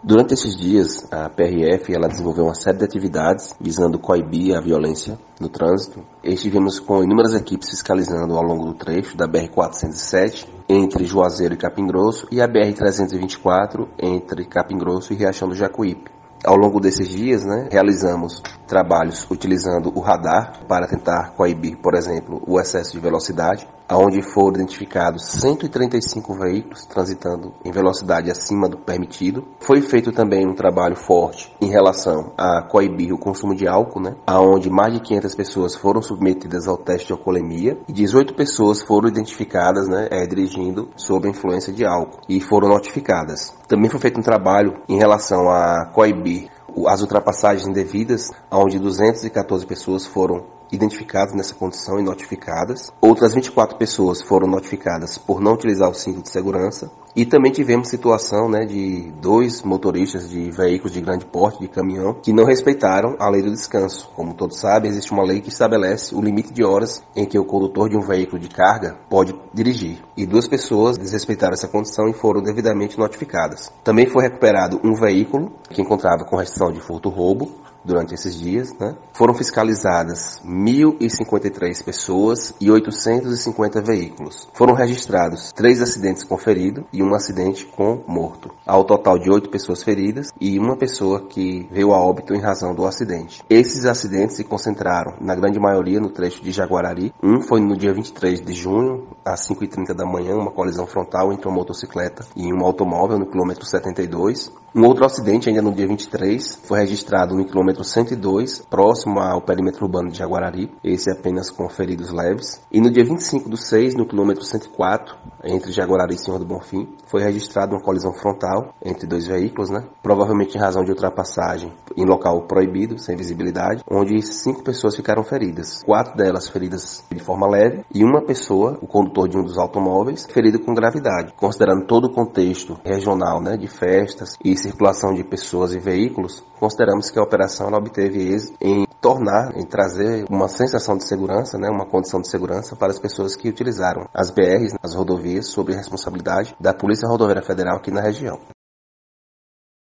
Durante esses dias, a PRF ela desenvolveu uma série de atividades visando coibir a violência no trânsito. Estivemos com inúmeras equipes fiscalizando ao longo do trecho da BR-407, entre Juazeiro e Capim Grosso, e a BR-324, entre Capim Grosso e Riachão do Jacuípe. Ao longo desses dias, realizamos trabalhos utilizando o radar para tentar coibir, por exemplo, o excesso de velocidade, onde foram identificados 135 veículos transitando em velocidade acima do permitido. Foi feito também um trabalho forte em relação a coibir o consumo de álcool, onde mais de 500 pessoas foram submetidas ao teste de alcoolemia e 18 pessoas foram identificadas dirigindo sob a influência de álcool e foram notificadas. Também foi feito um trabalho em relação a coibir as ultrapassagens indevidas, onde 214 pessoas foram identificadas nessa condição e notificadas. Outras 24 pessoas foram notificadas por não utilizar o cinto de segurança. E também tivemos situação de 2 motoristas de veículos de grande porte, de caminhão, que não respeitaram a lei do descanso. Como todos sabem, existe uma lei que estabelece o limite de horas em que o condutor de um veículo de carga pode dirigir. E 2 pessoas desrespeitaram essa condição e foram devidamente notificadas. Também foi recuperado um veículo que encontrava com restrição de furto-roubo durante esses dias. Foram fiscalizadas 1.053 pessoas e 850 veículos. Foram registrados 3 acidentes com ferido e um acidente com morto. Ao total de 8 pessoas feridas e uma pessoa que veio a óbito em razão do acidente. Esses acidentes se concentraram, na grande maioria, no trecho de Jaguarari. Um foi no dia 23 de junho, às 5h30 da manhã, uma colisão frontal entre uma motocicleta e um automóvel no quilômetro 72. Um outro acidente, ainda no dia 23, foi registrado no quilômetro 102, próximo ao perímetro urbano de Jaguarari, esse apenas com feridos leves. E no dia 25/6, no quilômetro 104, entre Jaguarari e Senhor do Bonfim, foi registrada uma colisão frontal entre 2 veículos, provavelmente em razão de ultrapassagem em local proibido, sem visibilidade, onde 5 pessoas ficaram feridas. 4 delas feridas de forma leve e uma pessoa, o condutor de um dos automóveis, ferido com gravidade. Considerando todo o contexto regional, de festas e circulação de pessoas e veículos, consideramos que a operação ela obteve êxito em trazer uma sensação de segurança, uma condição de segurança para as pessoas que utilizaram as BRs, as rodovias, sob a responsabilidade da Polícia Rodoviária Federal aqui na região.